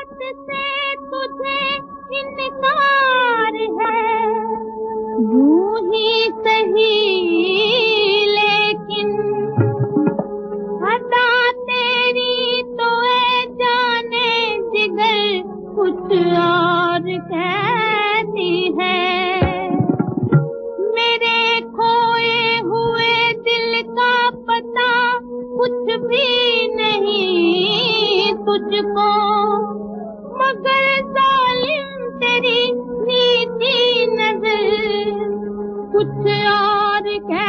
से तुझे इनकार है, यूं ही सही लेकिन अदा तेरी तो है जाने जिगर कुछ और कहती है। मेरे खोए हुए दिल का पता कुछ भी नहीं तुझको, मगर जालिम तेरी नीति नजर कुछ और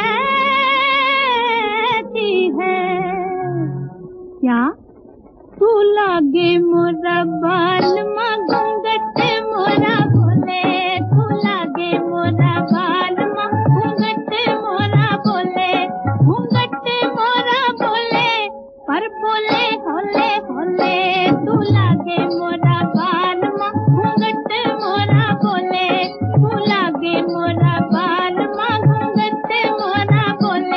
कहती है। क्या तू लागे मोरा बाल मां घूंघट मोरा बोले, तू लागे मोरा बाल मां घूंघट मोरा बोले, घूंघट मोरा बोले पर बोले होले होले, तू लागे मोरा बाल मां घूंघट मोरा बोले, तू लागे मोरा बाल मां घूंघट मोरा बोले।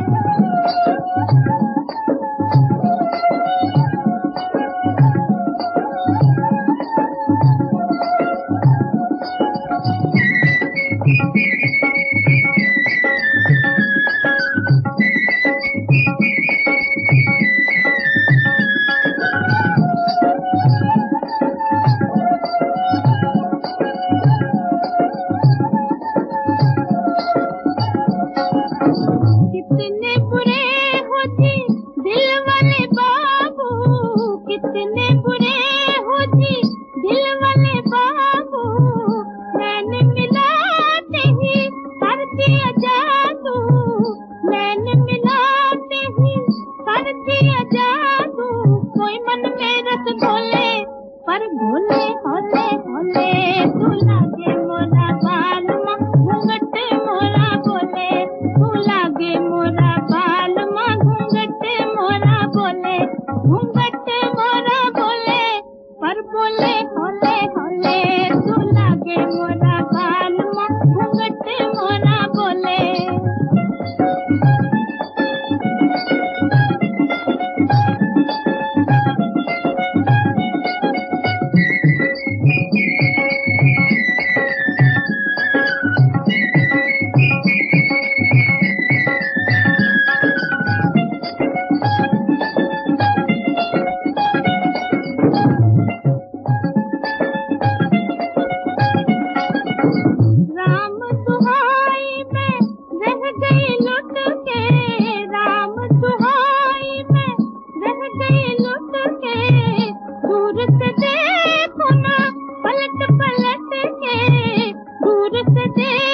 कितने बुरे हो जी दिल वाले बाबू, कितने बुरे हो जी दिल वाले बाबू, मैंने मिलाते ही कर दिया जादू, मैंने मिलाते ही कर दिया जादू। कोई मन में रस घोले पर भोले होले होले, तू लागे मोरा बाल मां घूंघट मोरा बोले, तू लागे मोरा बाल मां घूंघट मोरा बोले, घूंघट मोरा बोले पर बोले होले होले, तू लागे मोरा बाल मां घूंघट मोरा बोले। राम दुहाई में रह गई लुट के, राम दुहाई में रह गई लुट के, दूर से देखो ना पलट पलट के, दूर से देखो